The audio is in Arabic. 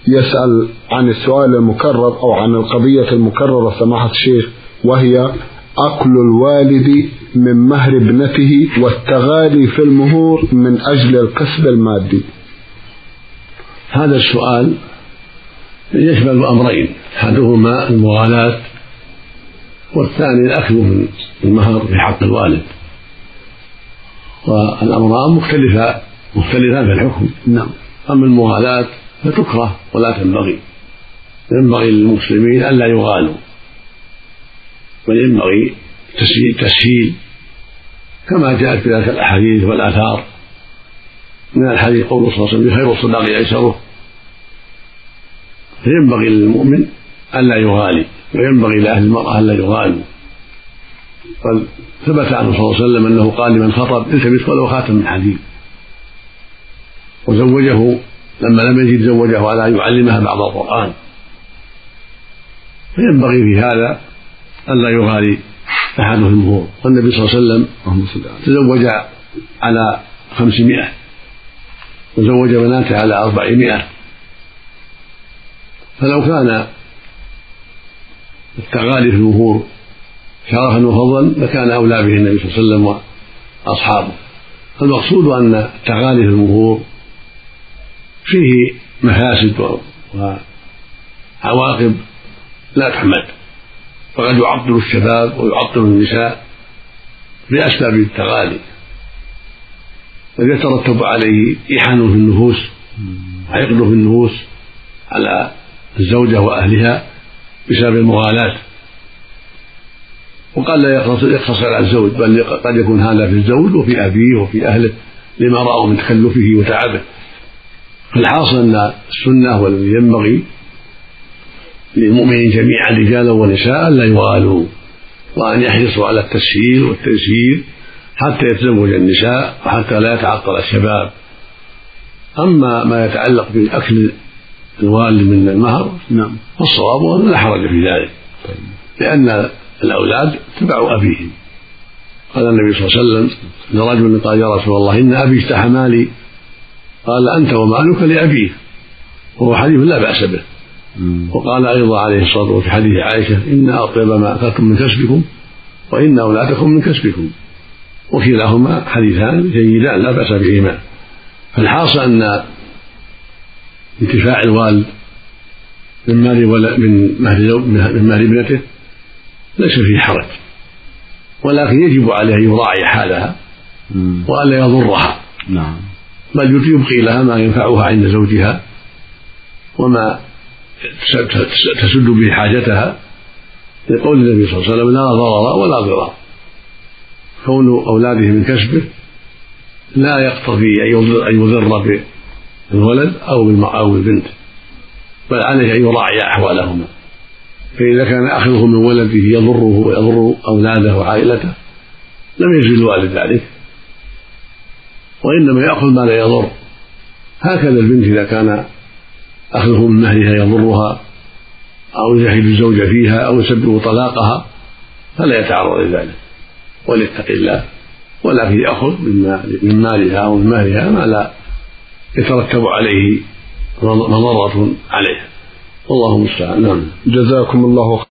يسأل عن السؤال المكرر أو عن القضية المكررة سماحة الشيخ، وهي أكل الوالد من مهر ابنته والتغالي في المهور من أجل الكسب المادي. هذا السؤال يشمل أمرين، أحدهما المغالاة والثاني الأكل من المهر في حق الوالد، والأمران مختلفان في الحكم. نعم. أما المغالاة فتكره ولا تنبغي، ينبغي للمسلمين ألا يغالوا، بل ينبغي تسهيل كما جاءت في ذلك الأحاديث والآثار. من الحديث قول صلى الله عليه وسلم: خير الصداق أيسره. فينبغي للمؤمن ألا يغالي، وينبغي لأهل المرأة ألا يغالوا. قد ثبت عنه صلى الله عليه وسلم أنه قال لمن خطب: التمس ولو خاتم من حديد. وزوجه لما لم يجد زوجه على أن يعلمها بعض القرآن. فينبغي في هذا ألا يغالي أحد المهور. والنبي صلى الله عليه وسلم تزوج على 500 وزوج بناته على 400، فلو كان التغالي في المهور شرفا وفضلا لكان أولى به النبي صلى الله عليه وسلم وأصحابه. فالمقصود أن التغالي في المهور فيه مفاسد وعواقب لا تحمد، وقد يعطل الشباب ويعطل النساء بأسباب التغالي، ويترتب عليه إحن في النفوس وعقد في النفوس على الزوجة وأهلها بسبب المغالاة. وقال لا يقتصر على الزوج، بل قد يكون هذا في الزوج وفي أبيه وفي أهله لما رأوا من تكلفه وتعبه. فالحاصل أن السنة والذي ينبغي للمؤمنين جميعا رجالا ونساء لا يغالوا، وأن يحرصوا على التسهيل والتيسير حتى يتزوج النساء وحتى لا يتعطل الشباب. أما ما يتعلق بأكل الوالد من المهر فالصواب أنه لا حرج في ذلك، لأن الأولاد تبع أبيهم. قال النبي صلى الله عليه وسلم لرجل قال: يا رسول الله إن أبي اشتح مالي. قال: أنت ومالك لأبيك، وهو حديث لا بأس به. وقال أيضا عليه الصلاة والسلام في حديث عائشة: إن أطيب ما أكلتم من كسبكم وإن أولادكم من كسبكم. وكلاهما حديثان جيدان لا بأس بهما. فالحاصل أن انتفاع الوالد من مهر ابنته ليس فيه حرج، ولكن يجب عليه أن يراعي حالها وألا يضرها، بل يبقي لها ما ينفعها عند زوجها وما تسد به حاجتها، لقول النبي صلى الله عليه وسلم: لا ضرر ولا ضرار. كون أولاده من كسبه لا يقتضي أن يضر بالولد أو بالبنت، بل عليه أن يراعي أحوالهما. فإذا كان أخذه من ولده يضره ويضر أولاده وعائلته لم يجزي الوالد ذلك، وإنما يأخذ ما لا يضر. هكذا البنت إذا كان أخذه من مهرها يضرها أو يجحد الزوج فيها أو يسبب طلاقها فلا يتعرض لذلك، وليتق الله، ولكن يأخذ من مالها أو من مهرها ما لا يترتب عليه مضرة عليه. والله المستعان. جزاكم الله